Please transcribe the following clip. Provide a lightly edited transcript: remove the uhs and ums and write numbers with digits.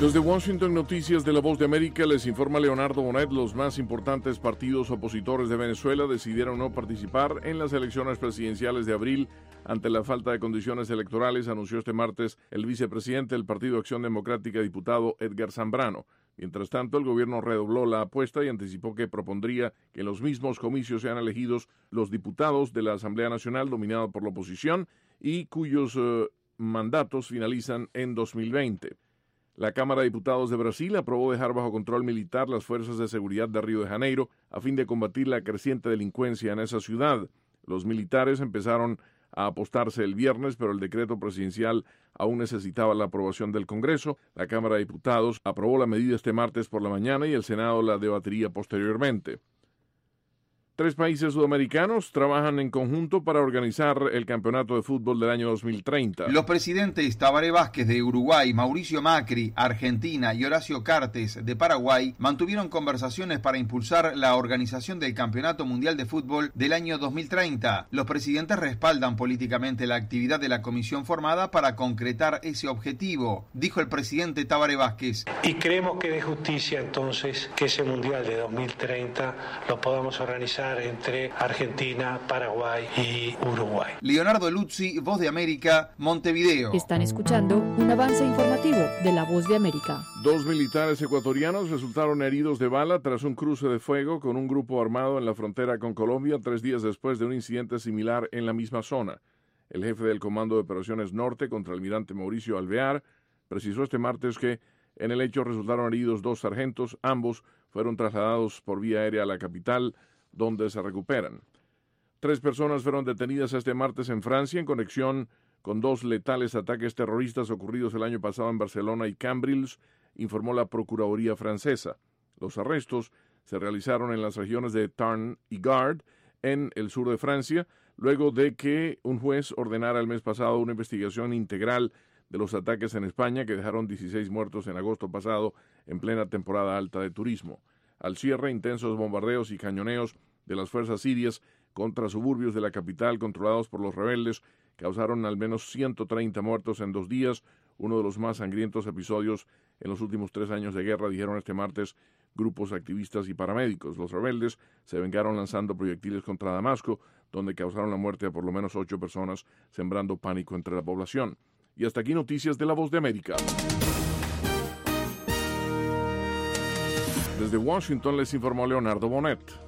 Desde Washington, Noticias de La Voz de América, les informa Leonardo Bonet. Los más importantes partidos opositores de Venezuela decidieron no participar en las elecciones presidenciales de abril ante la falta de condiciones electorales, anunció este martes el vicepresidente del Partido Acción Democrática, diputado Edgar Zambrano. Mientras tanto, el gobierno redobló la apuesta y anticipó que propondría que en los mismos comicios sean elegidos los diputados de la Asamblea Nacional, dominada por la oposición, y cuyos mandatos finalizan en 2020. La Cámara de Diputados de Brasil aprobó dejar bajo control militar las fuerzas de seguridad de Río de Janeiro a fin de combatir la creciente delincuencia en esa ciudad. Los militares empezaron a apostarse el viernes, pero el decreto presidencial aún necesitaba la aprobación del Congreso. La Cámara de Diputados aprobó la medida este martes por la mañana y el Senado la debatiría posteriormente. 3 países sudamericanos trabajan en conjunto para organizar el campeonato de fútbol del año 2030. Los presidentes Tabaré Vázquez de Uruguay, Mauricio Macri, Argentina y Horacio Cartes de Paraguay mantuvieron conversaciones para impulsar la organización del Campeonato Mundial de Fútbol del año 2030. Los presidentes respaldan políticamente la actividad de la comisión formada para concretar ese objetivo, dijo el presidente Tabaré Vázquez. Y creemos que de justicia entonces que ese Mundial de 2030 lo podamos organizar entre Argentina, Paraguay y Uruguay. Leonardo Luzzi, Voz de América, Montevideo. Están escuchando un avance informativo de La Voz de América. 2 militares ecuatorianos resultaron heridos de bala tras un cruce de fuego con un grupo armado en la frontera con Colombia 3 días después de un incidente similar en la misma zona. El jefe del Comando de Operaciones Norte, contraalmirante Mauricio Alvear, precisó este martes que en el hecho resultaron heridos 2 sargentos. Ambos fueron trasladados por vía aérea a la capital, donde se recuperan. 3 personas fueron detenidas este martes en Francia en conexión con 2 letales ataques terroristas ocurridos el año pasado en Barcelona y Cambrils, informó la Procuraduría francesa. Los arrestos se realizaron en las regiones de Tarn y Gard, en el sur de Francia, luego de que un juez ordenara el mes pasado una investigación integral de los ataques en España que dejaron 16 muertos en agosto pasado en plena temporada alta de turismo. Al cierre, intensos bombardeos y cañoneos de las fuerzas sirias contra suburbios de la capital controlados por los rebeldes causaron al menos 130 muertos en 2 días, uno de los más sangrientos episodios en los últimos 3 años de guerra, dijeron este martes grupos activistas y paramédicos. Los rebeldes se vengaron lanzando proyectiles contra Damasco, donde causaron la muerte de por lo menos 8 personas, sembrando pánico entre la población. Y hasta aquí Noticias de La Voz de América. Desde Washington les informó Leonardo Bonet.